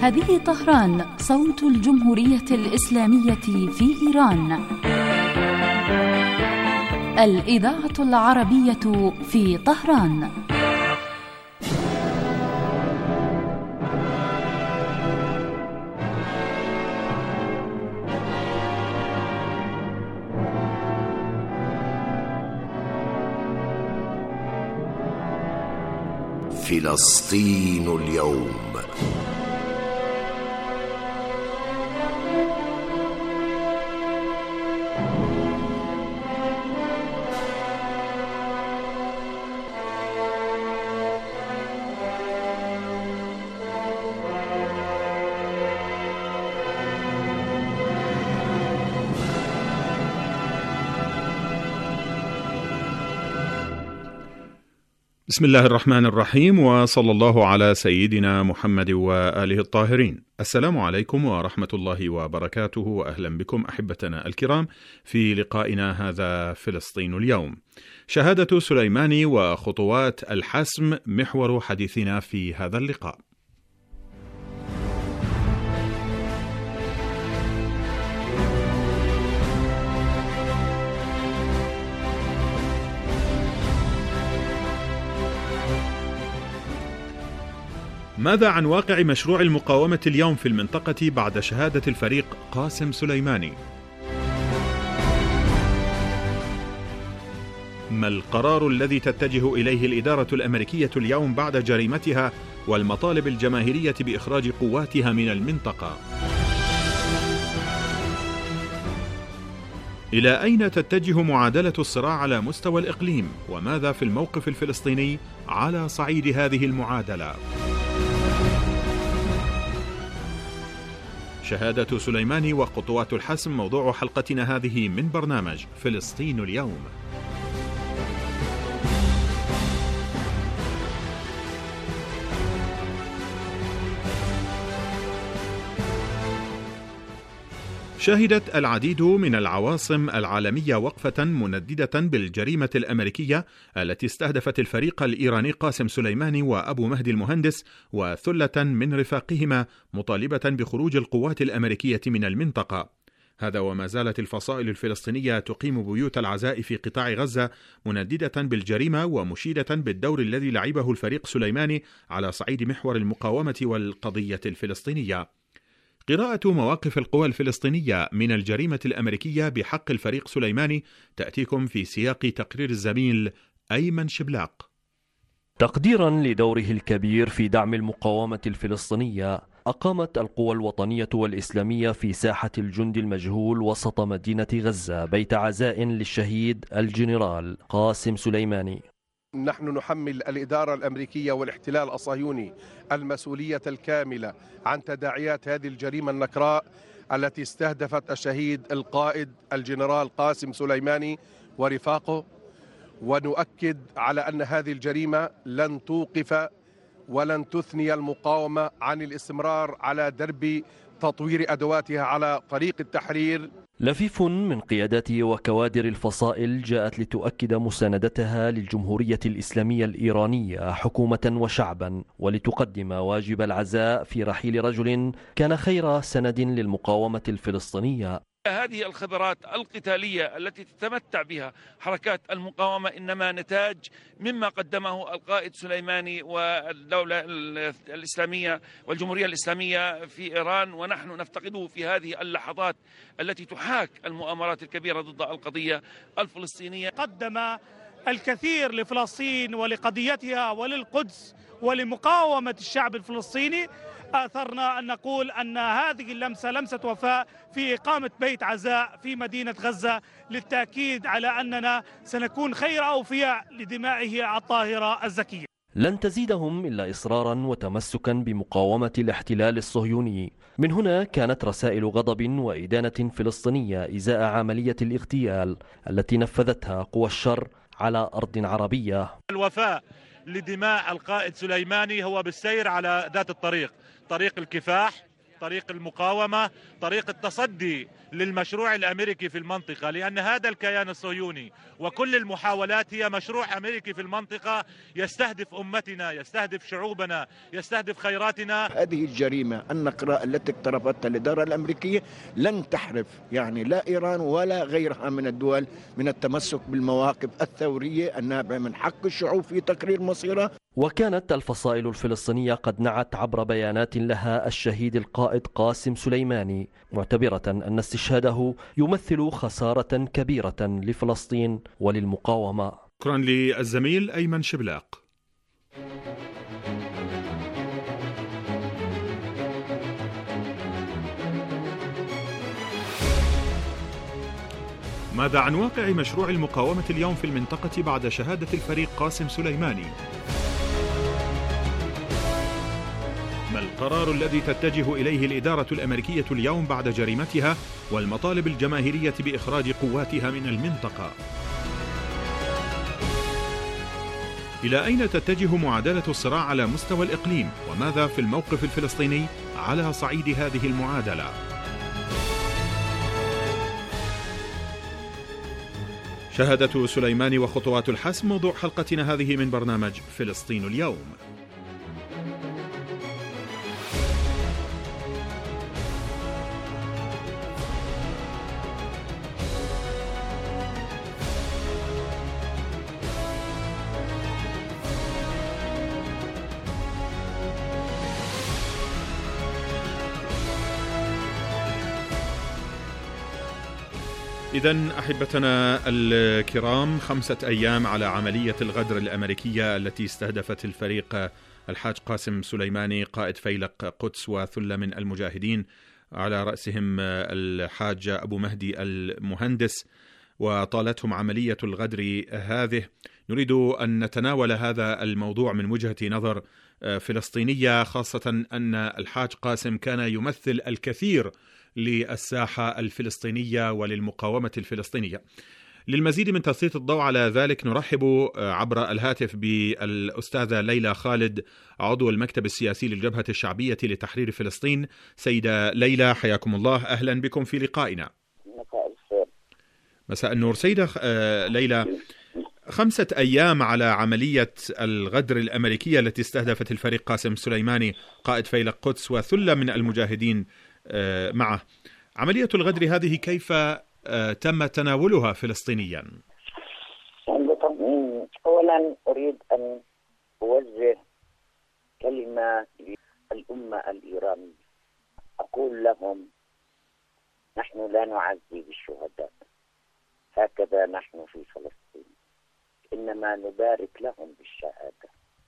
هذه طهران، صوت الجمهورية الإسلامية في إيران. الإذاعة العربية في طهران. فلسطين اليوم. بسم الله الرحمن الرحيم، وصلى الله على سيدنا محمد وآله الطاهرين. السلام عليكم ورحمة الله وبركاته، وأهلا بكم أحبتنا الكرام في لقائنا هذا فلسطين اليوم. شهادة سليماني وخطوات الحسم محور حديثنا في هذا اللقاء. ماذا عن واقع مشروع المقاومة اليوم في المنطقة بعد شهادة الفريق قاسم سليماني؟ ما القرار الذي تتجه إليه الإدارة الأمريكية اليوم بعد جريمتها والمطالب الجماهيرية بإخراج قواتها من المنطقة؟ إلى أين تتجه معادلة الصراع على مستوى الإقليم؟ وماذا في الموقف الفلسطيني على صعيد هذه المعادلة؟ شهادة سليماني وخطوات الحسم موضوع حلقتنا هذه من برنامج فلسطين اليوم. شهدت العديد من العواصم العالمية وقفة منددة بالجريمة الأمريكية التي استهدفت الفريق الإيراني قاسم سليماني وأبو مهدي المهندس وثلة من رفاقهما، مطالبة بخروج القوات الأمريكية من المنطقة. هذا وما زالت الفصائل الفلسطينية تقيم بيوت العزاء في قطاع غزة، منددة بالجريمة ومشيدة بالدور الذي لعبه الفريق سليماني على صعيد محور المقاومة والقضية الفلسطينية. قراءة مواقف القوى الفلسطينية من الجريمة الأمريكية بحق الفريق سليماني تأتيكم في سياق تقرير الزميل أيمن شبلاق. تقديرا لدوره الكبير في دعم المقاومة الفلسطينية، أقامت القوى الوطنية والإسلامية في ساحة الجند المجهول وسط مدينة غزة بيت عزاء للشهيد الجنرال قاسم سليماني. نحن نحمل الإدارة الأمريكية والاحتلال الصهيوني المسؤولية الكاملة عن تداعيات هذه الجريمة النكراء التي استهدفت الشهيد القائد الجنرال قاسم سليماني ورفاقه، ونؤكد على أن هذه الجريمة لن توقف ولن تثني المقاومة عن الاستمرار على درب تطوير أدواتها على طريق التحرير. لفيف من قيادات وكوادر الفصائل جاءت لتؤكد مساندتها للجمهورية الإسلامية الإيرانية حكومة وشعبا، ولتقدم واجب العزاء في رحيل رجل كان خير سند للمقاومة الفلسطينية. هذه الخبرات القتالية التي تتمتع بها حركات المقاومة إنما نتاج مما قدمه القائد سليماني والدولة الإسلامية والجمهورية الإسلامية في إيران، ونحن نفتقده في هذه اللحظات التي تحاك المؤامرات الكبيرة ضد القضية الفلسطينية. قدم الكثير لفلسطين ولقضيتها وللقدس ولمقاومة الشعب الفلسطيني. أثرنا أن نقول أن هذه اللمسة لمسة وفاء في إقامة بيت عزاء في مدينة غزة، للتأكيد على أننا سنكون خير أوفياء لدمائه الطاهرة الزكية. لن تزيدهم إلا إصرارا وتمسكا بمقاومة الاحتلال الصهيوني. من هنا كانت رسائل غضب وإدانة فلسطينية إزاء عملية الاغتيال التي نفذتها قوى الشر على أرض عربية. الوفاء لدماء القائد سليماني هو بالسير على ذات الطريق، طريق الكفاح، طريق المقاومة، طريق التصدي للمشروع الأمريكي في المنطقة، لأن هذا الكيان الصهيوني وكل المحاولات هي مشروع أمريكي في المنطقة يستهدف أمتنا، يستهدف شعوبنا، يستهدف خيراتنا. هذه الجريمة النقراء التي اقترفتها الإدارة الأمريكية لن تحرف يعني لا إيران ولا غيرها من الدول من التمسك بالمواقف الثورية النابعة من حق الشعوب في تقرير مصيرها. وكانت الفصائل الفلسطينية قد نعت عبر بيانات لها الشهيد القائد قاسم سليماني، معتبرة أن استشهاده يمثل خسارة كبيرة لفلسطين وللمقاومة. شكرا للزميل أيمن شبلاق. ماذا عن واقع مشروع المقاومة اليوم في المنطقة بعد شهادة الفريق قاسم سليماني؟ ما القرار الذي تتجه إليه الإدارة الأمريكية اليوم بعد جريمتها والمطالب الجماهيرية بإخراج قواتها من المنطقة؟ إلى أين تتجه معادلة الصراع على مستوى الإقليم؟ وماذا في الموقف الفلسطيني على صعيد هذه المعادلة؟ شهادة سليماني وخطوات الحسم موضوع حلقتنا هذه من برنامج فلسطين اليوم. إذن أحبتنا الكرام، 5 أيام على عملية الغدر الأمريكية التي استهدفت الفريق الحاج قاسم سليماني قائد فيلق قدس وثلة من المجاهدين على رأسهم الحاج أبو مهدي المهندس، وطالتهم عملية الغدر هذه. نريد أن نتناول هذا الموضوع من وجهة نظر فلسطينية، خاصة أن الحاج قاسم كان يمثل الكثير للساحة الفلسطينية وللمقاومة الفلسطينية. للمزيد من تسليط الضوء على ذلك نرحب عبر الهاتف بالأستاذة ليلى خالد، عضو المكتب السياسي للجبهة الشعبية لتحرير فلسطين. سيدة ليلى، حياكم الله، أهلا بكم في لقائنا. مساء النور. سيدة ليلى، 5 أيام على عملية الغدر الأمريكية التي استهدفت الفريق قاسم سليماني قائد فيلق قدس وثلة من المجاهدين معه. عملية الغدر هذه كيف تم تناولها فلسطينيا؟ أولا أريد أن أوجه كلمة للأمة الإيرانية، أقول لهم نحن لا نعزي بالشهداء، هكذا نحن في فلسطين، إنما نبارك لهم بالشهادة.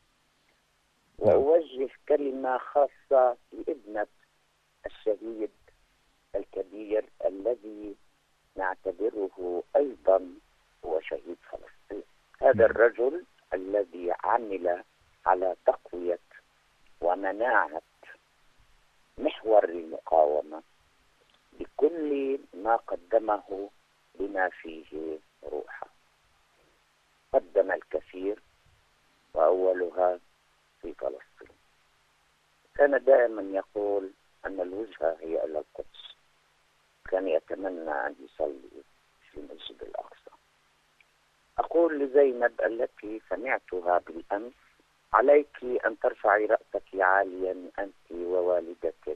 وأوجه كلمة خاصة لابنة الشهيد الكبير الذي نعتبره أيضا هو شهيد فلسطين، هذا الرجل الذي عمل على تقوية ومناعة محور المقاومة بكل ما قدمه بما فيه روحه. قدم الكثير وأولها في فلسطين. كان دائما يقول أن الوجهة هي إلى القدس، كان يتمنى أن يصلي في المسجد الأقصى. أقول لزينب التي سمعتها بالأمس: عليك أن ترفعي رأسك عاليا أنت ووالدتك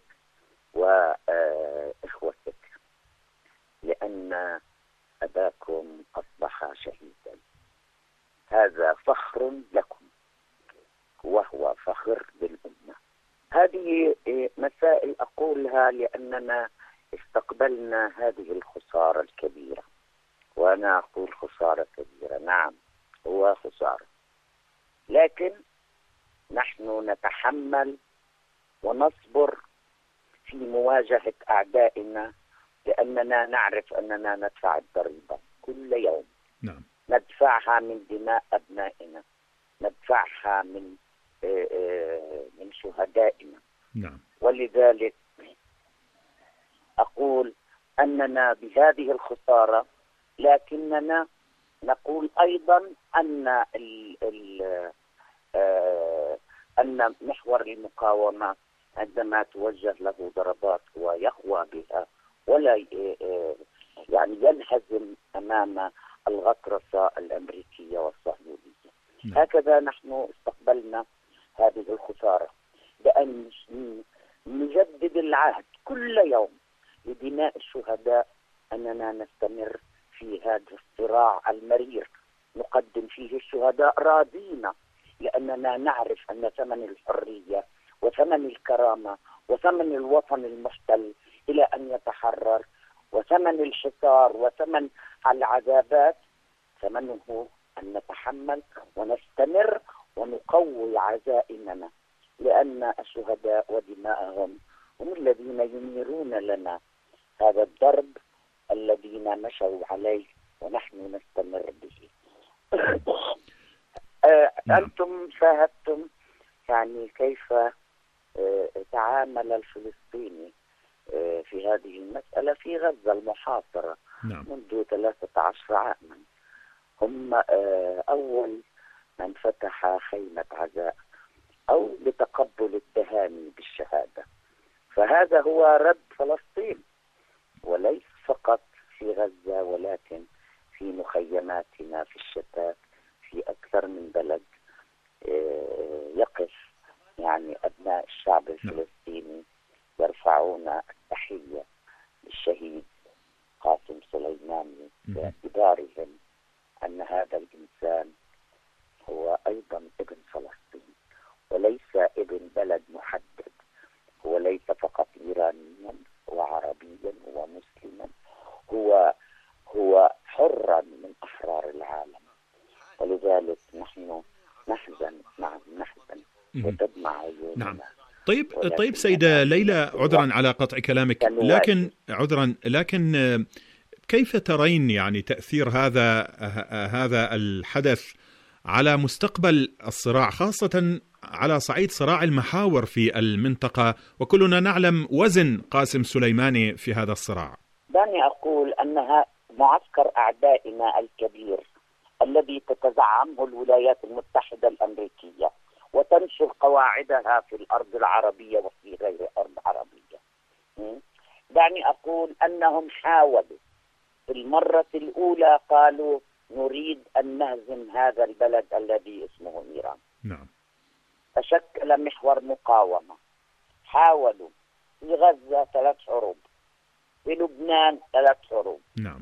وإخوتك، لأن أباكم أصبح شهيدا. هذا فخر لكم وهو فخر بالأمة. هذه مسائل أقولها لأننا استقبلنا هذه الخسارة الكبيرة، وأنا أقول خسارة كبيرة، نعم هو خسارة، لكن نحن نتحمل ونصبر في مواجهة أعدائنا، لأننا نعرف أننا ندفع الضريبة كل يوم. نعم. ندفعها من دماء أبنائنا، ندفعها من شهدائنا. نعم. ولذلك أقول أننا بهذه الخسارة، لكننا نقول أيضا أن محور المقاومة عندما توجه له ضربات ويقوى بها ولا يعني ينهزم أمام الغطرسة الأمريكية والصهيونية. هكذا نحن استقبلنا هذه الخسارة بأن نجدد العهد كل يوم لدماء الشهداء، أننا نستمر في هذا الصراع المرير نقدم فيه الشهداء راضين، لأننا نعرف أن ثمن الحرية وثمن الكرامة وثمن الوطن المحتل إلى أن يتحرر وثمن الحصار وثمن العذابات ثمنه أن نتحمل ونستمر ونقوي عزائمنا، لأن الشهداء ودماءهم هم الذين ينيرون لنا هذا الدرب الذين مشوا عليه ونحن نستمر به. أنتم شاهدتم يعني كيف تعامل الفلسطيني في هذه المسألة في غزة المحاصرة منذ 13 عاما. هم أول من فتح خيمة عزاء أو لتقبل التهاني بالشهادة، فهذا هو رد فلسطين، وليس فقط في غزة ولكن في مخيماتنا في الشتات في أكثر من بلد يقف يعني أبناء الشعب الفلسطيني يرفعون التحية للشهيد قاسم سليماني باعتبارهم أن هذا الإنسان هو أيضا ابن فلسطين وليس ابن بلد محدد، هو ليس فقط إيرانيا وعربيا ومسلما، هو حرا من أحرار العالم. ولذلك نحن نحزن وتدمع عيوننا. طيب سيدة ليلى، عذرا على قطع كلامك، لكن كيف ترين يعني تأثير هذا الحدث على مستقبل الصراع، خاصة على صعيد صراع المحاور في المنطقة، وكلنا نعلم وزن قاسم سليماني في هذا الصراع؟ دعني أقول أنها معسكر أعدائنا الكبير الذي تتزعمه الولايات المتحدة الأمريكية وتنشر قواعدها في الأرض العربية وفي غير أرض عربية. دعني أقول أنهم حاولوا في المرة الأولى، قالوا نريد أن نهزم هذا البلد الذي اسمه إيران. فشكل محور مقاومة. حاولوا في غزة 3 حروب، في لبنان 3 حروب.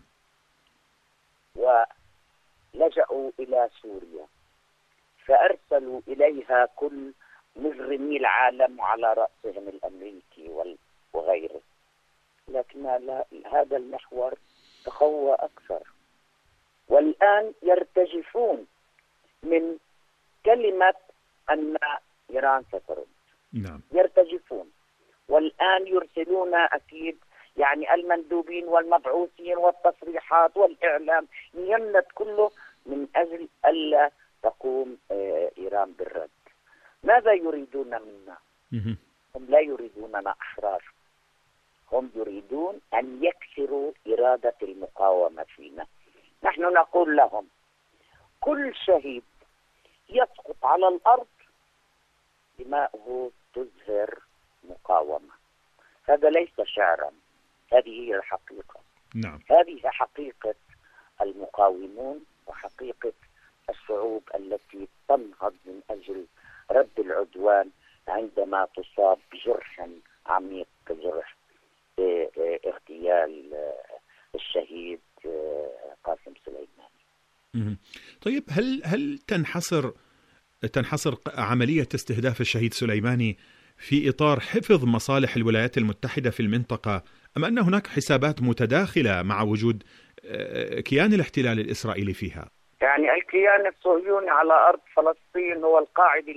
ولجأوا إلى سوريا فأرسلوا إليها كل مجرمي العالم على رأسهم الأمريكي وغيره، لكن هذا المحور تقوى أكثر، والآن يرتجفون من كلمة أن إيران سترد. يرتجفون، والآن يرسلون أكيد يعني المندوبين والمبعوثين والتصريحات والإعلام يمنت كله من أجل ألا تقوم إيران بالرد. ماذا يريدون منا؟ هم لا يريدوننا أحرار، هم يريدون أن يكسروا إرادة المقاومة فينا. نحن نقول لهم كل شهيد يسقط على الأرض دماؤه تزهر مقاومة. هذا ليس شعرا، هذه هي الحقيقة. هذه حقيقة المقاومون وحقيقة الشعوب التي تنهض من أجل رد العدوان عندما تصاب بجرح عميق كجرح اغتيال الشهيد قاسم سليماني. طيب هل تنحصر عملية استهداف الشهيد سليماني في إطار حفظ مصالح الولايات المتحدة في المنطقة، أم أن هناك حسابات متداخلة مع وجود كيان الاحتلال الإسرائيلي فيها؟ يعني الكيان الصهيوني على أرض فلسطين هو القاعد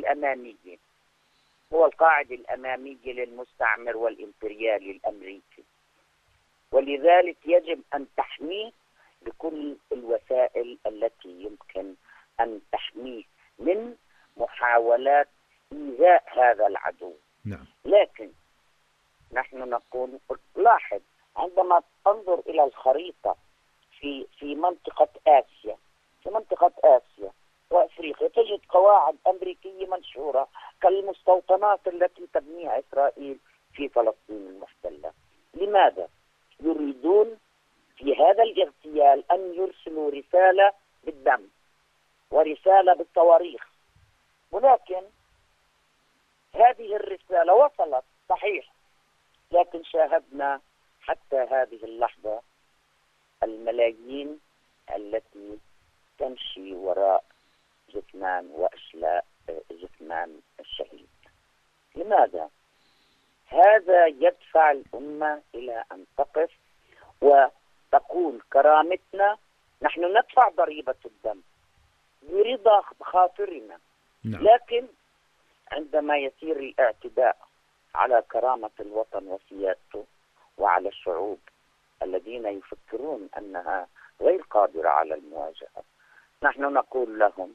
الأمامي للمستعمر والإمبريالي الأمريكي، ولذلك يجب أن تحميه بكل الوسائل التي يمكن أن تحميه من محاولات إيذاء هذا العدو. لكن نحن نقول لاحظ عندما تنظر إلى الخريطة في منطقة آسيا وأفريقيا تجد قواعد أمريكية منشورة كالمستوطنات التي تبنيها إسرائيل في فلسطين المحتلة. لماذا؟ يريدون في هذا الاغتيال أن يرسلوا رسالة بالدم ورسالة بالصواريخ، ولكن هذه الرسالة وصلت صحيح، لكن شاهدنا حتى هذه اللحظة الملايين التي تمشي وراء جثمان وأشلاء جثمان الشهيد. لماذا؟ هذا يدفع الأمة إلى أن تقف وتقول كرامتنا، نحن ندفع ضريبة الدم برضا خاطرنا، لكن عندما يصير الاعتداء على كرامة الوطن وسيادته وعلى الشعوب الذين يفكرون أنها غير قادرة على المواجهة، نحن نقول لهم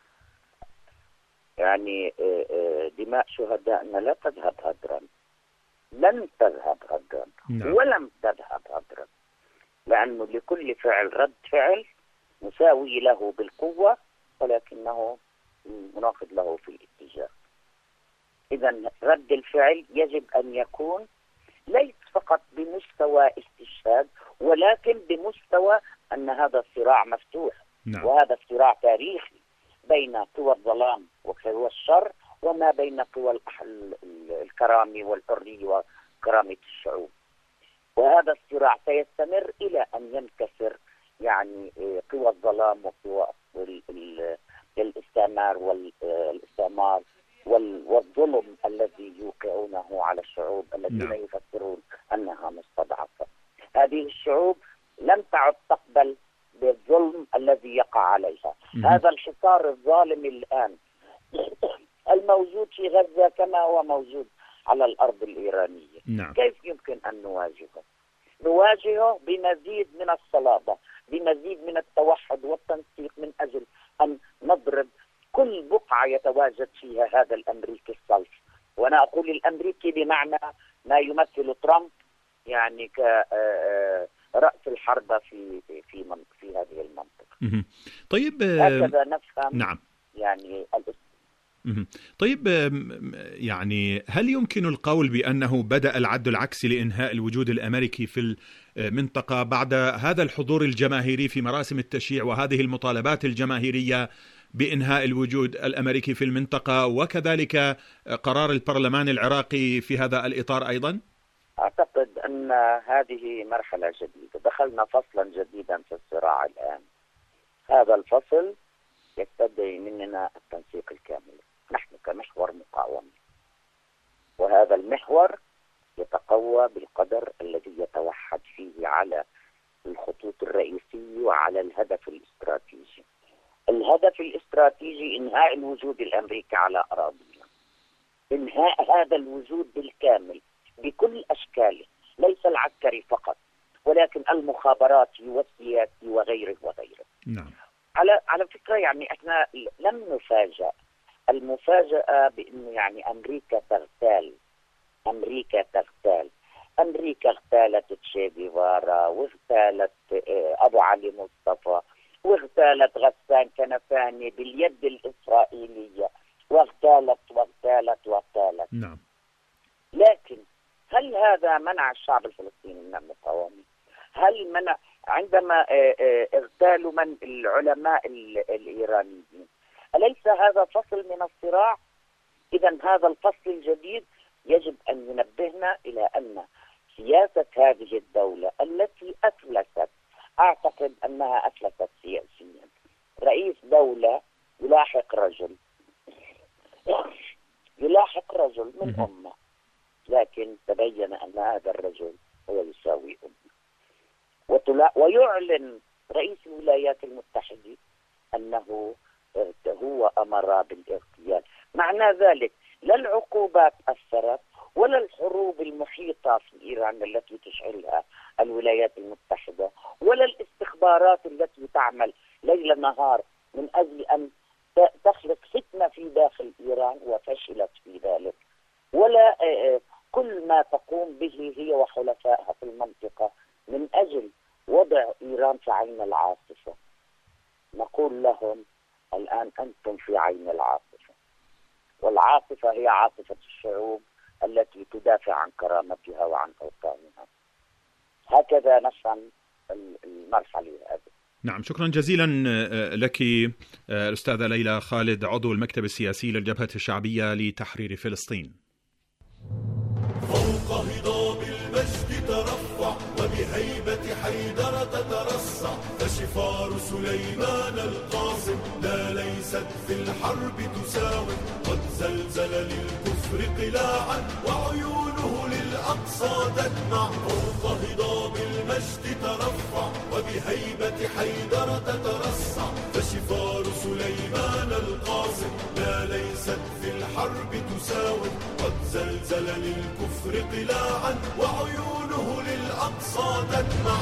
يعني دماء شهدائنا لا تذهب هدرا، لن تذهب هدرا ولم تذهب هدرا، لأنه لكل فعل رد فعل مساوي له بالقوة ولكنه مناقض له في الاتجاه. إذا رد الفعل يجب أن يكون ليس فقط بمستوى استشهاد، ولكن بمستوى أن هذا الصراع مفتوح. وهذا الصراع تاريخي بين قوى الظلام وقوى الشر وما بين قوى الكرامة والحرية وكرامة الشعوب، وهذا الصراع سيستمر إلى أن ينكسر يعني قوى الظلام وقوى الاستعمار والظلم الذي يوقعونه على الشعوب الذين يفكرون أنها مستضعفة. هذه الشعوب لم تعد تقبل بالظلم الذي يقع عليها. هذا الحصار الظالم الآن الموجود في غزة كما هو موجود على الأرض الإيرانية. كيف يمكن أن نواجهه؟ نواجهه بمزيد من الصلابة، بمزيد من التوحد والتنسيق، من أجل أن نضرب كل بقعة يتواجد فيها هذا الأمريكي الصلف. وأنا أقول الأمريكي بمعنى ما يمثل ترامب يعني كرأس الحربة في هذه المنطقة. طيب هكذا نفهم. نعم. يعني طيب يعني هل يمكن القول بأنه بدأ العد العكسي لإنهاء الوجود الأمريكي في المنطقة بعد هذا الحضور الجماهيري في مراسم التشييع وهذه المطالبات الجماهيرية بإنهاء الوجود الأمريكي في المنطقة، وكذلك قرار البرلمان العراقي في هذا الإطار أيضا؟ أعتقد أن هذه مرحلة جديدة، دخلنا فصلا جديدا في الصراع الآن. هذا الفصل يستدعي مننا التنسيق الكامل، نحن كمحور مقاومة، وهذا المحور يتقوى بالقدر الذي يتوحد فيه على الخطوط الرئيسية وعلى الهدف الاستراتيجي. الهدف الاستراتيجي إنهاء الوجود الأمريكي على أراضينا، إنهاء هذا الوجود بالكامل بكل أشكاله، ليس العسكري فقط ولكن المخابراتي والسياسي وغيره وغيره. نعم. على فكرة يعني احنا لم نفاجأ. المفاجأة بأنه يعني أمريكا تغتال، أمريكا اغتالت تشي جيفارا، واغتالت أبو علي مصطفى، واغتالت غسان كنفاني باليد الإسرائيلية، واغتالت. نعم. لكن هل هذا منع الشعب الفلسطيني من المقاومة؟ هل منع عندما اغتالوا من العلماء الإيرانيين؟ أليس هذا فصل من الصراع؟ إذن هذا الفصل الجديد يجب أن ينبهنا إلى أن سياسة هذه الدولة التي أفلست، أعتقد أنها أفلست سياسيا. رئيس دولة يلاحق رجل من أمة، لكن تبين أن هذا الرجل هو يساوي أمة، ويعلن رئيس الولايات المتحدة أنه هو أمر بالاغتيال. معنى ذلك لا العقوبات أثرت ولا الحروب المحيطة في إيران التي تشعلها الولايات المتحدة ولا الاستخبارات التي تعمل ليل نهار من أجل أن تخلق فتنة في داخل إيران وفشلت في ذلك، ولا كل ما تقوم به هي وحلفائها في المنطقة من أجل وضع إيران في عين العاصفة. نقول لهم الآن أنتم في عين العاصفة، والعاصفة هي عاصفة الشعوب التي تدافع عن كرامتها وعن أوطانها. هكذا نفهم المرحلة هذه. نعم، شكرا جزيلا لك الأستاذة ليلى خالد، عضو المكتب السياسي للجبهة الشعبية لتحرير فلسطين. فوق هضاب المجد ترفع وبهيبة حيدر تترصع، فشفار سليمان القاسم لا ليست في الحرب تساوم، قد زلزل للكفر قلاعا وعيونه للأقصى تدمع. فوق هضاب المجد ترفع وبهيبة حيدر تترصع، فشفار سليمان القاسم لا ليست في الحرب تساوم، قد زلزل للكفر قلاعا وعيونه للأقصى تدمع.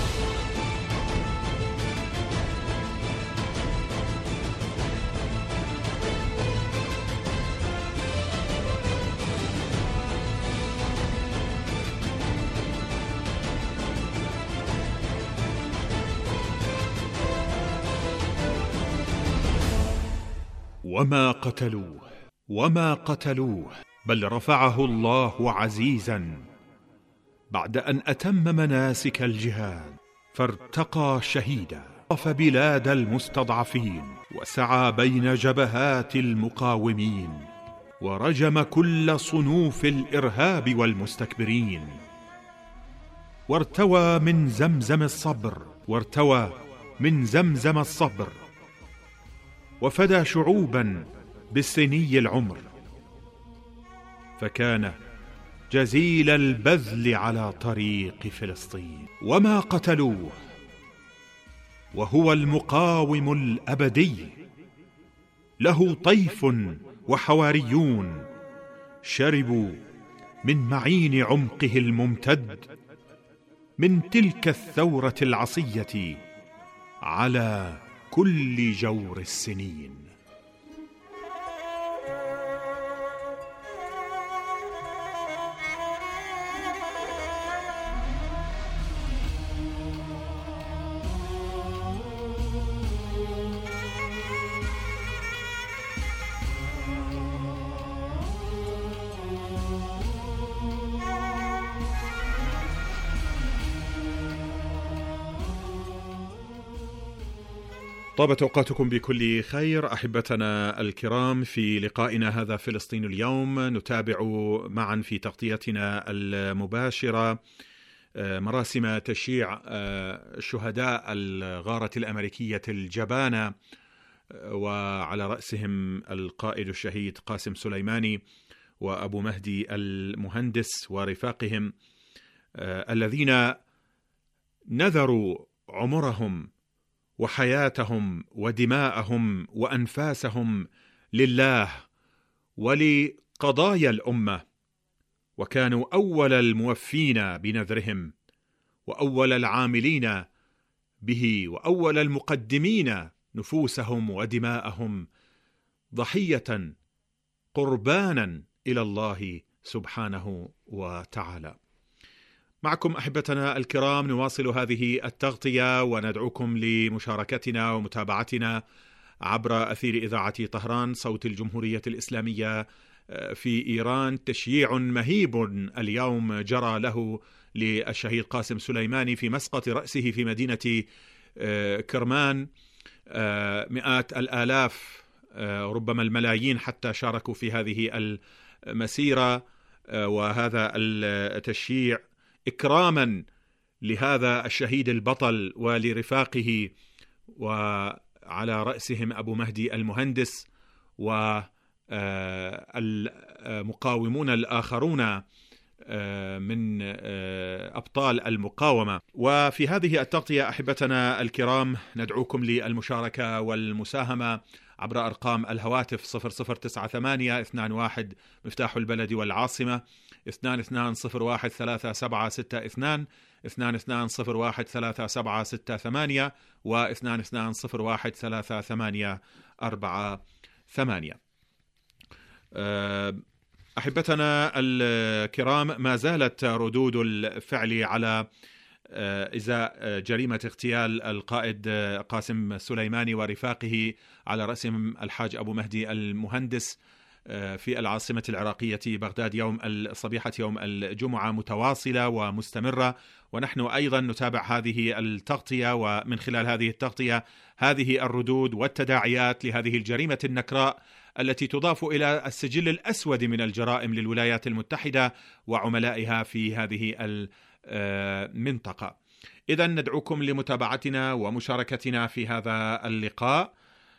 وما قتلوه بل رفعه الله عزيزا بعد أن أتم مناسك الجهاد، فارتقى شهيدا، طاف بلاد المستضعفين، وسعى بين جبهات المقاومين، ورجم كل صنوف الإرهاب والمستكبرين، وارتوى من زمزم الصبر، وفدى شعوبا بالسني العمر، فكان جزيل البذل على طريق فلسطين. وما قتلوه وهو المقاوم الأبدي، له طيف وحواريون شربوا من معين عمقه الممتد من تلك الثورة العصية على كل جور السنين. طابت أوقاتكم بكل خير أحبتنا الكرام. في لقائنا هذا فلسطين اليوم نتابع معا في تغطيتنا المباشرة مراسم تشييع شهداء الغارة الأمريكية الجبانة، وعلى رأسهم القائد الشهيد قاسم سليماني وأبو مهدي المهندس ورفاقهم الذين نذروا عمرهم وحياتهم ودماءهم وأنفاسهم لله ولقضايا الأمة، وكانوا أول الموفين بنذرهم وأول العاملين به وأول المقدمين نفوسهم ودماءهم ضحية قربانا إلى الله سبحانه وتعالى. معكم أحبتنا الكرام نواصل هذه التغطية وندعوكم لمشاركتنا ومتابعتنا عبر أثير إذاعة طهران صوت الجمهورية الإسلامية في إيران. تشييع مهيب اليوم جرى له للشهيد قاسم سليماني في مسقط رأسه في مدينة كرمان. مئات الآلاف ربما الملايين حتى شاركوا في هذه المسيرة وهذا التشييع إكراما لهذا الشهيد البطل ولرفاقه، وعلى رأسهم أبو مهدي المهندس والمقاومون الآخرون من أبطال المقاومة. وفي هذه التغطية أحبتنا الكرام ندعوكم للمشاركة والمساهمة عبر أرقام الهواتف 009821 مفتاح البلد والعاصمة 22013762 22013768 و 22013848. أحبتنا الكرام، ما زالت ردود الفعل على إزاء جريمة اغتيال القائد قاسم سليماني ورفاقه على رأسهم الحاج أبو مهدي المهندس في العاصمة العراقية بغداد صبيحة يوم الجمعة متواصلة ومستمرة، ونحن أيضا نتابع هذه التغطية، ومن خلال هذه التغطية هذه الردود والتداعيات لهذه الجريمة النكراء التي تضاف إلى السجل الأسود من الجرائم للولايات المتحدة وعملائها في هذه المنطقة. إذن ندعوكم لمتابعتنا ومشاركتنا في هذا اللقاء،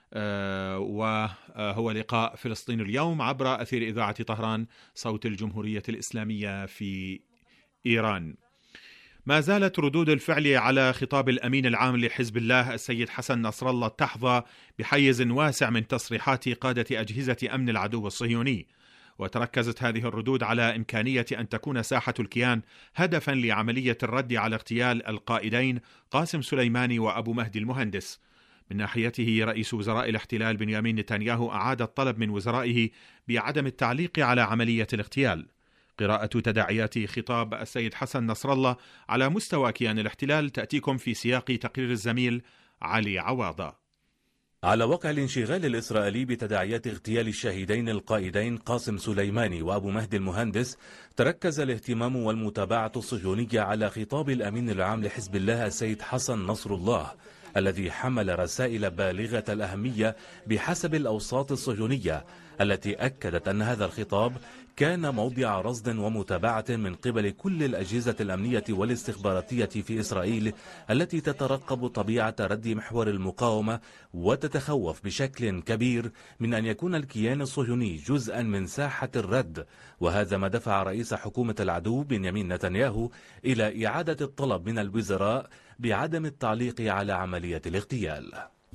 وهو لقاء فلسطين اليوم عبر أثير إذاعة طهران صوت الجمهورية الإسلامية في إيران. ما زالت ردود الفعل على خطاب الأمين العام لحزب الله السيد حسن نصر الله تحظى بحيز واسع من تصريحات قادة أجهزة أمن العدو الصهيوني، وتركزت هذه الردود على إمكانية أن تكون ساحة الكيان هدفا لعملية الرد على اغتيال القائدين قاسم سليماني وأبو مهدي المهندس. من ناحيته رئيس وزراء الاحتلال بنيامين نتنياهو أعاد الطلب من وزرائه بعدم التعليق على عملية الاغتيال. قراءة تداعيات خطاب السيد حسن نصر الله على مستوى كيان الاحتلال تأتيكم في سياق تقرير الزميل علي عواضة. على وقع الانشغال الإسرائيلي بتداعيات اغتيال الشهيدين القائدين قاسم سليماني وأبو مهدي المهندس، تركز الاهتمام والمتابعة الصهيونية على خطاب الأمين العام لحزب الله السيد حسن نصر الله، الذي حمل رسائل بالغة الأهمية بحسب الأوساط الصهيونية، التي أكدت أن هذا الخطاب كان موضع رصد ومتابعة من قبل كل الأجهزة الأمنية والاستخباراتية في إسرائيل، التي تترقب طبيعة رد محور المقاومة وتتخوف بشكل كبير من أن يكون الكيان الصهيوني جزءا من ساحة الرد. وهذا ما دفع رئيس حكومة العدو بنيامين نتنياهو إلى إعادة الطلب من الوزراء بعدم التعليق على عملية الاغتيال.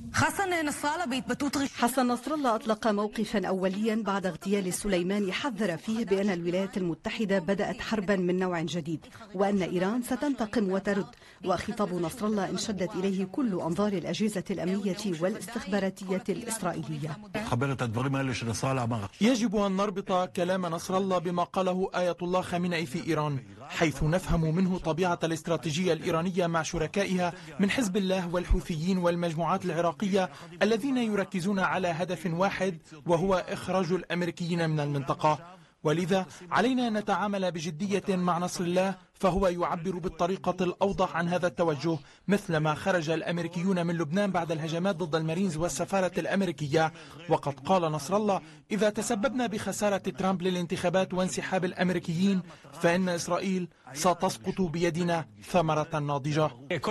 حسن نصر الله أطلق موقفا أوليا بعد اغتيال سليماني، حذر فيه بأن الولايات المتحدة بدأت حربا من نوع جديد وأن إيران ستنتقم وترد. وخطاب نصر الله انشدت إليه كل أنظار الأجهزة الأمنية والاستخباراتية الإسرائيلية. يجب أن نربط كلام نصر الله بما قاله آية الله خامنئي في إيران، حيث نفهم منه طبيعة الاستراتيجية الإيرانية مع شركائها من حزب الله والحوثيين والمجموعات العراقية الذين يركزون على هدف واحد، وهو إخراج الأمريكيين من المنطقة. ولذا علينا أن نتعامل بجدية مع نصر الله، فهو يعبر بالطريقة الأوضح عن هذا التوجه، مثلما خرج الأمريكيون من لبنان بعد الهجمات ضد المارينز والسفارة الأمريكية. وقد قال نصر الله: إذا تسببنا بخسارة ترامب للانتخابات وانسحاب الأمريكيين فإن إسرائيل ستسقط بيدنا ثمرة ناضجة.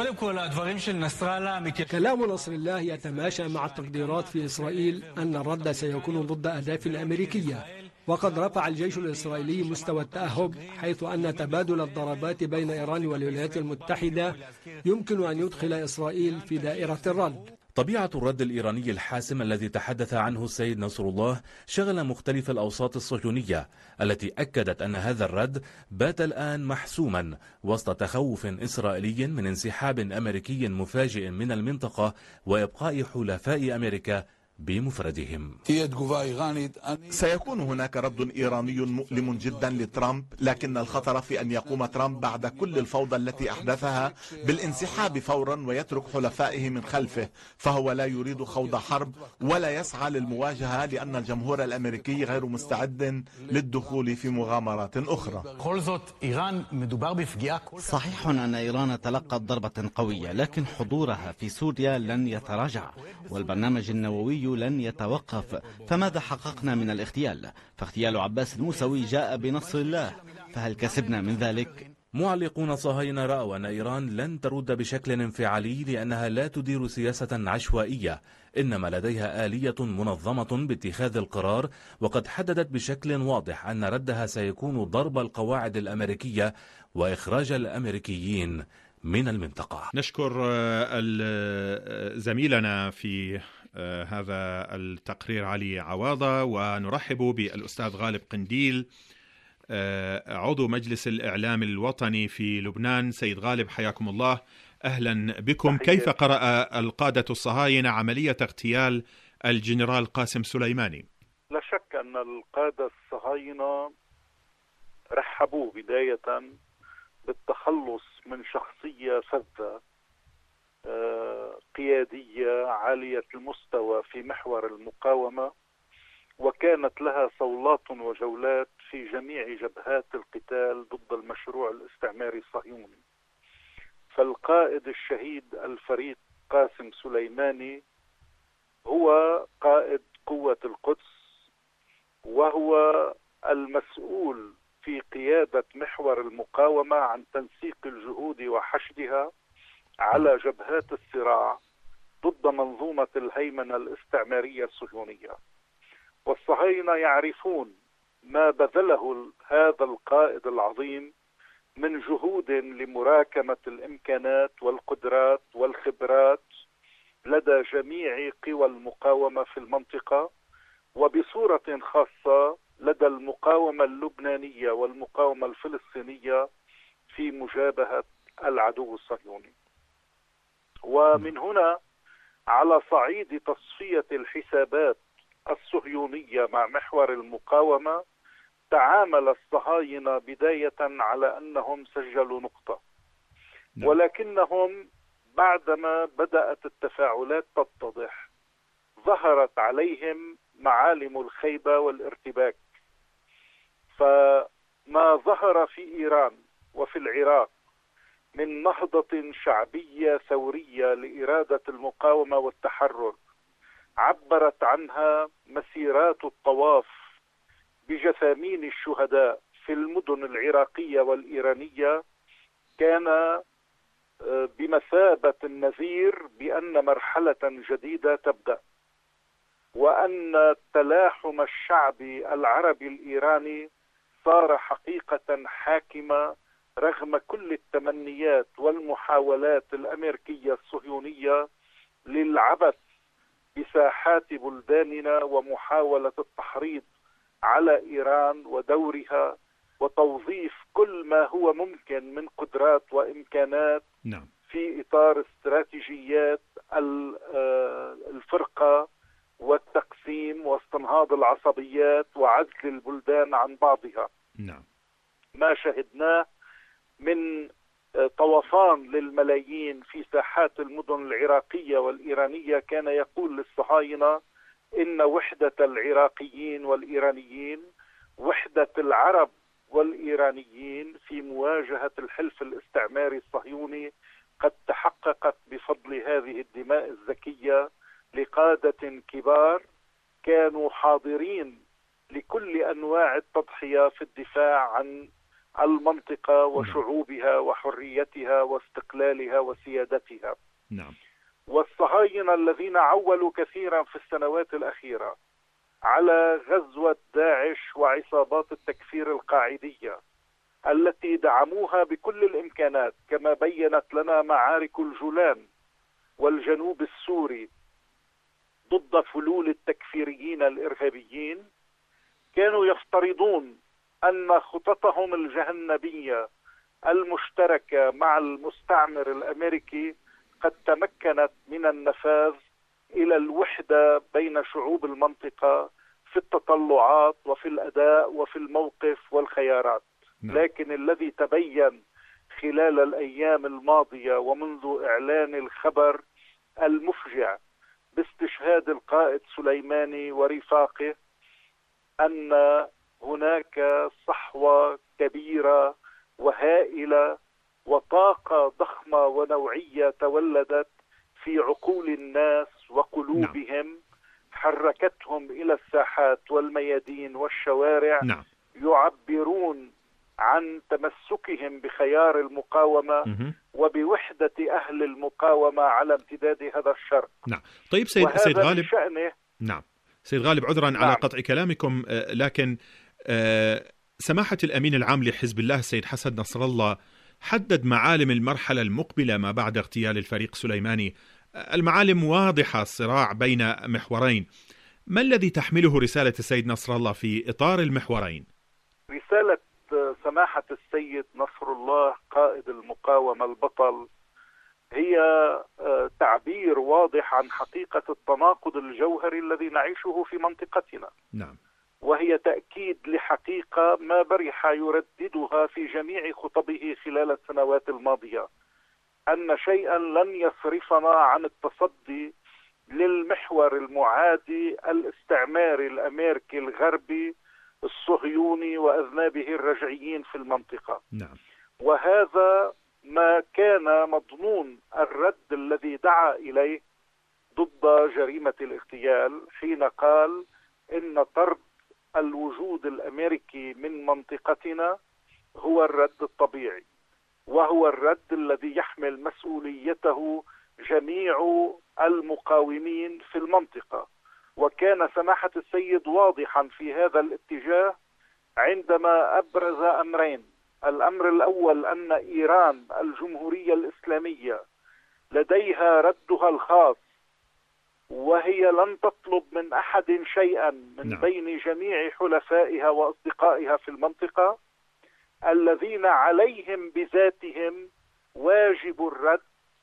كلام نصر الله يتماشى مع التقديرات في إسرائيل أن الرد سيكون ضد أهداف الأمريكية، وقد رفع الجيش الإسرائيلي مستوى التأهب، حيث أن تبادل الضربات بين إيران والولايات المتحدة يمكن أن يدخل إسرائيل في دائرة الرد. طبيعة الرد الإيراني الحاسم الذي تحدث عنه السيد نصر الله شغل مختلف الأوساط الصهيونية، التي أكدت أن هذا الرد بات الآن محسوما وسط تخوف إسرائيلي من انسحاب أمريكي مفاجئ من المنطقة وإبقاء حلفاء أمريكا بمفردهم. سيكون هناك رد إيراني مؤلم جدا لترامب، لكن الخطر في أن يقوم ترامب بعد كل الفوضى التي أحدثها بالانسحاب فورا ويترك حلفائه من خلفه، فهو لا يريد خوض حرب ولا يسعى للمواجهة، لأن الجمهور الأمريكي غير مستعد للدخول في مغامرات أخرى. صحيح أن إيران تلقت ضربة قوية، لكن حضورها في سوريا لن يتراجع والبرنامج النووي لن يتوقف. فماذا حققنا من الاغتيال؟ فاغتيال عباس الموسوي جاء بنصر الله، فهل كسبنا من ذلك؟ معلقون صهاينة رأوا أن إيران لن ترد بشكل انفعالي، لأنها لا تدير سياسة عشوائية، إنما لديها آلية منظمة باتخاذ القرار، وقد حددت بشكل واضح أن ردها سيكون ضرب القواعد الأمريكية وإخراج الأمريكيين من المنطقة. نشكر زميلنا في هذا التقرير علي عواضة، ونرحب بالأستاذ غالب قنديل عضو مجلس الإعلام الوطني في لبنان. سيد غالب حياكم الله، أهلا بكم. كيف قرأ القادة الصهاينة عملية اغتيال الجنرال قاسم سليماني؟ لا شك أن القادة الصهاينة رحبوا بداية بالتخلص من شخصية فذة قيادية عالية المستوى في محور المقاومة، وكانت لها صولات وجولات في جميع جبهات القتال ضد المشروع الاستعماري الصهيوني. فالقائد الشهيد الفريق قاسم سليماني هو قائد قوة القدس، وهو المسؤول في قيادة محور المقاومة عن تنسيق الجهود وحشدها على جبهات الصراع ضد منظومة الهيمنة الاستعمارية الصهيونية. والصهاينة يعرفون ما بذله هذا القائد العظيم من جهود لمراكمة الإمكانات والقدرات والخبرات لدى جميع قوى المقاومة في المنطقة، وبصورة خاصة لدى المقاومة اللبنانية والمقاومة الفلسطينية في مجابهة العدو الصهيوني. ومن هنا على صعيد تصفية الحسابات الصهيونية مع محور المقاومة، تعامل الصهاينة بداية على أنهم سجلوا نقطة، ولكنهم بعدما بدأت التفاعلات تتضح ظهرت عليهم معالم الخيبة والارتباك. فما ظهر في إيران وفي العراق من نهضة شعبية ثورية لإرادة المقاومة والتحرر عبرت عنها مسيرات الطواف بجثامين الشهداء في المدن العراقية والإيرانية، كان بمثابة النذير بأن مرحلة جديدة تبدأ، وأن التلاحم الشعبي العربي الإيراني صار حقيقة حاكمة رغم كل التمنيات والمحاولات الأمريكية الصهيونية للعبث بساحات بلداننا ومحاولة التحريض على إيران ودورها وتوظيف كل ما هو ممكن من قدرات وإمكانات في إطار استراتيجيات الفرقة والتقسيم واستنهاض العصبيات وعزل البلدان عن بعضها. ما شهدناه من طوفان للملايين في ساحات المدن العراقية والإيرانية كان يقول للصهاينة إن وحدة العراقيين والإيرانيين، وحدة العرب والإيرانيين في مواجهة الحلف الاستعماري الصهيوني قد تحققت بفضل هذه الدماء الزكية لقادة كبار كانوا حاضرين لكل أنواع التضحية في الدفاع عن المنطقة وشعوبها وحريتها واستقلالها وسيادتها. والصهاينة الذين عولوا كثيرا في السنوات الأخيرة على غزوة داعش وعصابات التكفير القاعدية التي دعموها بكل الإمكانات، كما بينت لنا معارك الجولان والجنوب السوري ضد فلول التكفيريين الإرهابيين، كانوا يفترضون أن خططهم الجهنمية المشتركة مع المستعمر الأمريكي قد تمكنت من النفاذ إلى الوحدة بين شعوب المنطقة في التطلعات وفي الأداء وفي الموقف والخيارات. لكن الذي تبين خلال الأيام الماضية ومنذ إعلان الخبر المفجع باستشهاد القائد سليماني ورفاقه أن هناك صحوة كبيرة وهائلة وطاقة ضخمة ونوعية تولدت في عقول الناس وقلوبهم، حركتهم إلى الساحات والميادين والشوارع، يعبرون عن تمسكهم بخيار المقاومة وبوحدة أهل المقاومة على امتداد هذا الشرق. طيب سيد غالب، سيد غالب عذرا على قطع كلامكم، لكن سماحة الأمين العام لحزب الله السيد حسن نصر الله حدد معالم المرحلة المقبلة ما بعد اغتيال الفريق سليماني. المعالم واضحة، الصراع بين محورين. ما الذي تحمله رسالة السيد نصر الله في إطار المحورين؟ رسالة سماحة السيد نصر الله قائد المقاومة البطل هي تعبير واضح عن حقيقة التناقض الجوهري الذي نعيشه في منطقتنا. وهي تأكيد لحقيقة ما برح يرددها في جميع خطبه خلال السنوات الماضية، أن شيئا لن يصرفنا عن التصدي للمحور المعادي الاستعماري الأمريكي الغربي الصهيوني وأذنابه الرجعيين في المنطقة. نعم. وهذا ما كان مضمون الرد الذي دعا إليه ضد جريمة الاغتيال، حين قال إن طرد الوجود الأمريكي من منطقتنا هو الرد الطبيعي، وهو الرد الذي يحمل مسؤوليته جميع المقاومين في المنطقة. وكان سماحة السيد واضحا في هذا الاتجاه عندما أبرز أمرين. الأمر الأول أن إيران الجمهورية الإسلامية لديها ردها الخاص، وهي لن تطلب من أحد شيئا من بين جميع حلفائها وأصدقائها في المنطقة، الذين عليهم بذاتهم واجب الرد،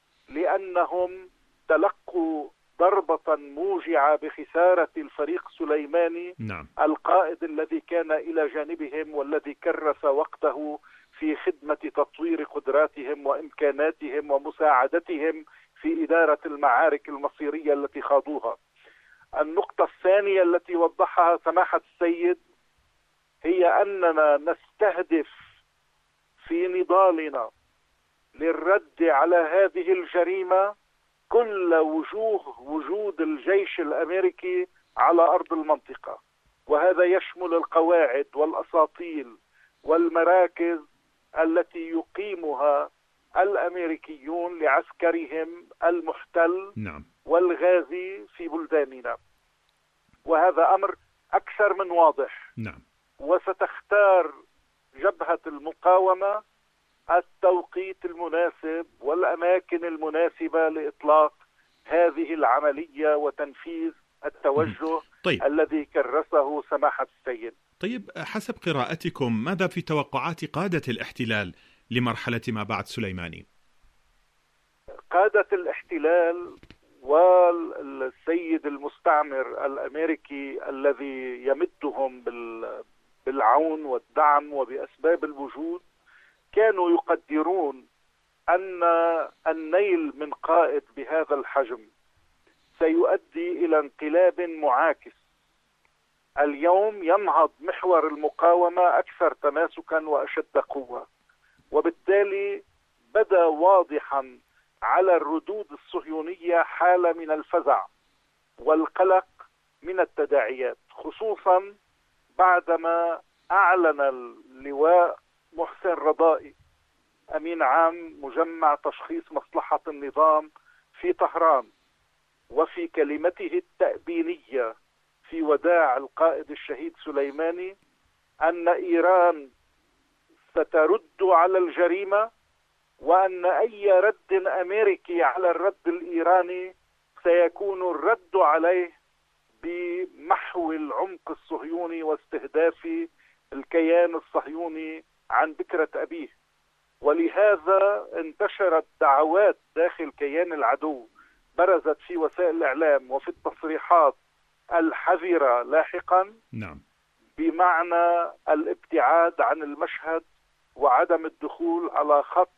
لأنهم تلقوا ضربة موجعة بخسارة الفريق سليماني القائد الذي كان إلى جانبهم والذي كرس وقته في خدمة تطوير قدراتهم وإمكاناتهم ومساعدتهم في إدارة المعارك المصيرية التي خاضوها. النقطة الثانية التي وضحها سماحة السيد هي أننا نستهدف في نضالنا للرد على هذه الجريمة كل وجود الجيش الأمريكي على أرض المنطقة، وهذا يشمل القواعد والأساطيل والمراكز التي يقيمها الأمريكيون لعسكرهم المحتل والغازي في بلداننا. وهذا أمر أكثر من واضح. وستختار جبهة المقاومة التوقيت المناسب والأماكن المناسبة لإطلاق هذه العملية وتنفيذ التوجه الذي كرسه سماحة السيد. طيب، حسب قراءتكم ماذا في توقعات قادة الاحتلال لمرحلة ما بعد سليماني؟ قادة الاحتلال والسيد المستعمر الأمريكي الذي يمدهم بالعون والدعم وبأسباب الوجود كانوا يقدرون أن النيل من قائد بهذا الحجم سيؤدي إلى انقلاب معاكس. اليوم ينهض محور المقاومة أكثر تماسكا وأشد قوة، وبالتالي بدا واضحا على الردود الصهيونية حالة من الفزع والقلق من التداعيات، خصوصا بعدما أعلن اللواء محسن رضائي أمين عام مجمع تشخيص مصلحة النظام في طهران، وفي كلمته التأبينية في وداع القائد الشهيد سليماني أن إيران سترد على الجريمة، وأن أي رد أمريكي على الرد الإيراني سيكون الرد عليه بمحو العمق الصهيوني واستهداف الكيان الصهيوني عن بكرة أبيه. ولهذا انتشرت دعوات داخل كيان العدو برزت في وسائل الإعلام وفي التصريحات الحذرة لاحقا بمعنى الابتعاد عن المشهد وعدم الدخول على خط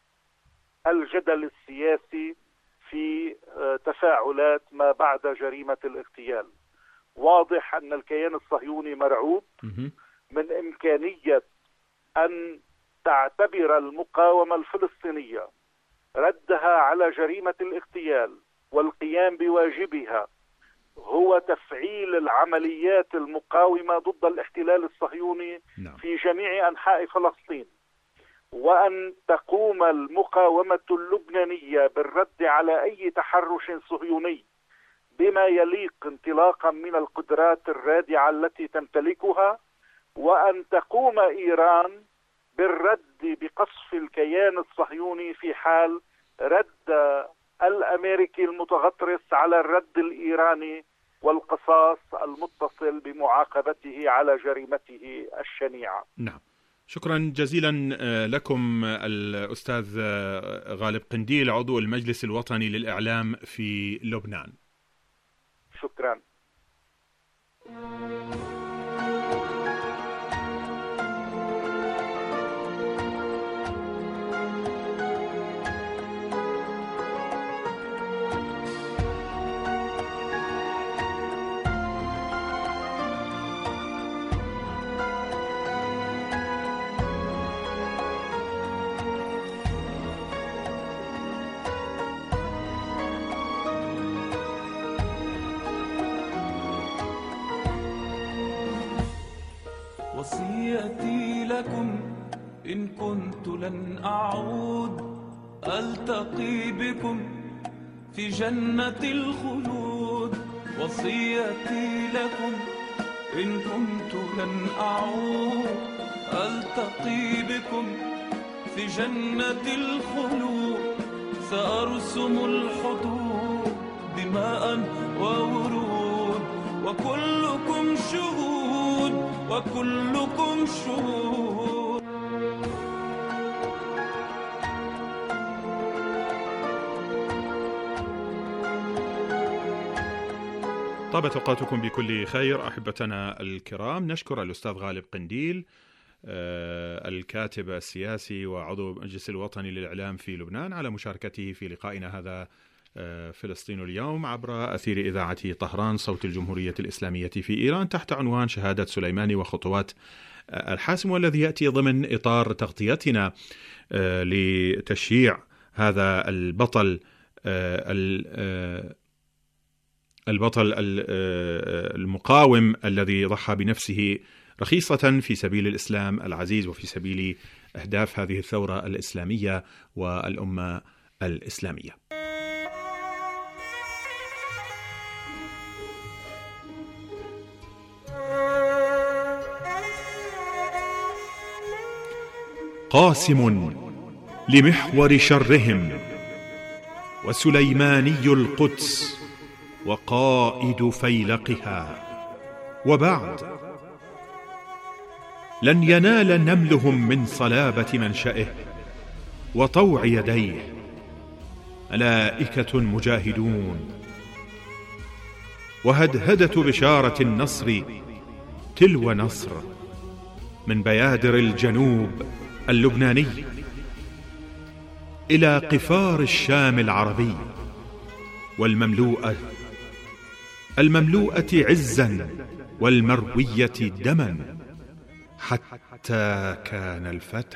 الجدل السياسي في تفاعلات ما بعد جريمة الاغتيال. واضح أن الكيان الصهيوني مرعوب من إمكانية أن تعتبر المقاومة الفلسطينية ردها على جريمة الاغتيال والقيام بواجبها هو تفعيل العمليات المقاومة ضد الاحتلال الصهيوني في جميع أنحاء فلسطين، وأن تقوم المقاومة اللبنانية بالرد على أي تحرش صهيوني بما يليق انطلاقا من القدرات الرادعة التي تمتلكها، وأن تقوم إيران بالرد بقصف الكيان الصهيوني في حال رد الأمريكي المتغطرس على الرد الإيراني والقصاص المتصل بمعاقبته على جريمته الشنيعة. نعم، شكرا جزيلا لكم الأستاذ غالب قنديل، عضو المجلس الوطني للإعلام في لبنان. شكرا. وصيتي لكم إن كنت لن أعود ألتقي بكم في جنة الخلود. وصيتي لكم إن كنت لن أعود ألتقي بكم في جنة الخلود. سأرسم الحدود دماء وورود وكلكم شهود وكلكم شهود. طابت أوقاتكم بكل خير أحبتنا الكرام. نشكر الأستاذ غالب قنديل الكاتب السياسي وعضو المجلس الوطني للإعلام في لبنان على مشاركته في لقائنا هذا فلسطين اليوم عبر أثير إذاعة طهران صوت الجمهورية الإسلامية في إيران تحت عنوان شهادة سليماني وخطوات الحاسم، والذي يأتي ضمن إطار تغطيتنا لتشييع هذا البطل المقاوم الذي ضحى بنفسه رخيصة في سبيل الإسلام العزيز وفي سبيل أهداف هذه الثورة الإسلامية والأمة الإسلامية. قاسم لمحور شرهم وسليماني القدس وقائد فيلقها. وبعد لن ينال نملهم من صلابة منشئه وطوع يديه ملائكة مجاهدون. وهدهدة بشارة النصر تلو نصر من بيادر الجنوب اللبناني إلى قفار الشام العربي المملوءة عزا والمروية دما حتى كان الفتح.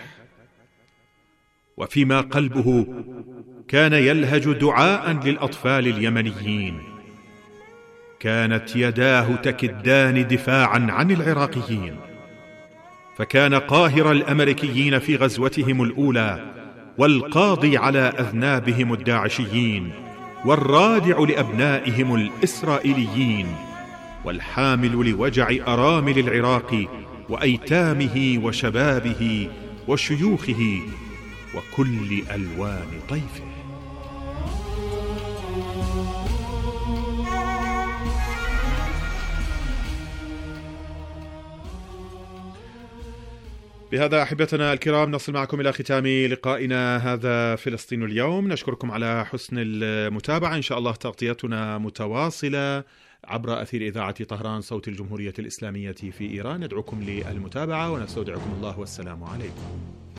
وفيما قلبه كان يلهج دعاء للأطفال اليمنيين كانت يداه تكدان دفاعا عن العراقيين، فكان قاهر الأمريكيين في غزوتهم الأولى والقاضي على أذنابهم الداعشيين والرادع لأبنائهم الإسرائيليين والحامل لوجع أرامل العراق وأيتامه وشبابه وشيوخه وكل ألوان طيفه. بهذا أحبتنا الكرام نصل معكم إلى ختام لقائنا هذا فلسطين اليوم. نشكركم على حسن المتابعة. إن شاء الله تغطيتنا متواصلة عبر أثير إذاعة طهران صوت الجمهورية الإسلامية في إيران. ندعوكم للمتابعة ونستودعكم الله والسلام عليكم.